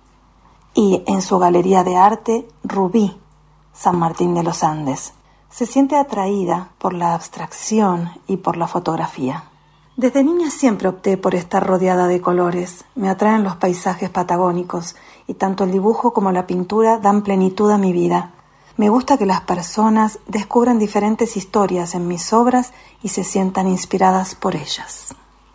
y en su galería de arte Rubí, San Martín de los Andes. Se siente atraída por la abstracción y por la fotografía. Desde niña siempre opté por estar rodeada de colores. Me atraen los paisajes patagónicos y tanto el dibujo como la pintura dan plenitud a mi vida. Me gusta que las personas descubran diferentes historias en mis obras y se sientan inspiradas por ellas.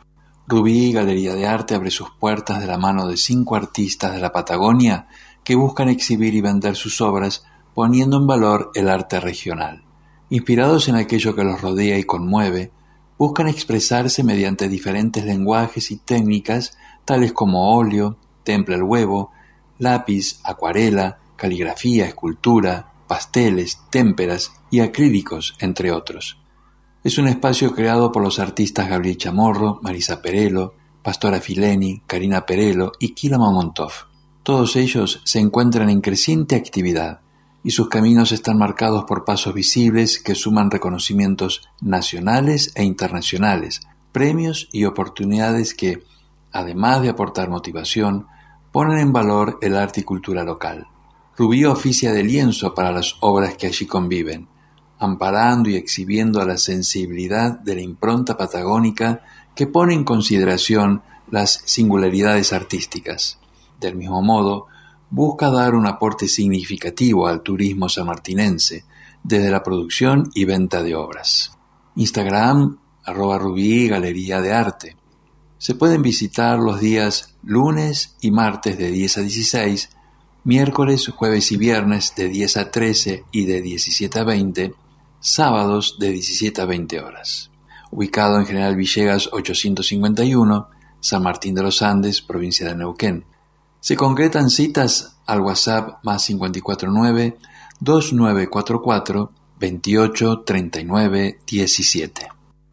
Rubí Galería de Arte abre sus puertas de la mano de cinco artistas de la Patagonia que buscan exhibir y vender sus obras poniendo en valor el arte regional. Inspirados en aquello que los rodea y conmueve, buscan expresarse mediante diferentes lenguajes y técnicas tales como óleo, temple al huevo, lápiz, acuarela, caligrafía, escultura, pasteles, témperas y acrílicos, entre otros. Es un espacio creado por los artistas Gabriel Chamorro, Marisa Perello, Pastora Fileni, Karina Perello y Kila Mamontov. Todos ellos se encuentran en creciente actividad y sus caminos están marcados por pasos visibles que suman reconocimientos nacionales e internacionales, premios y oportunidades que, además de aportar motivación, ponen en valor el arte y cultura local. Rubí oficia de lienzo para las obras que allí conviven, amparando y exhibiendo a la sensibilidad de la impronta patagónica que pone en consideración las singularidades artísticas. Del mismo modo, busca dar un aporte significativo al turismo sanmartinense desde la producción y venta de obras. Instagram, arroba Rubí Galería de Arte. Se pueden visitar los días lunes y martes de diez a dieciséis, miércoles, jueves y viernes de diez a trece y de diecisiete a veinte, sábados de diecisiete a veinte horas. Ubicado en General Villegas ochocientos cincuenta y uno, San Martín de los Andes, provincia de Neuquén. Se concretan citas al WhatsApp más cinco cuatro nueve, dos nueve cuatro cuatro, veintiocho treinta y nueve diecisiete.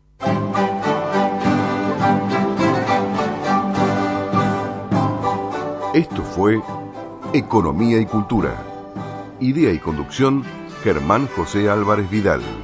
Esto fue Economía y Cultura. Idea y conducción, Germán José Álvarez Vidal.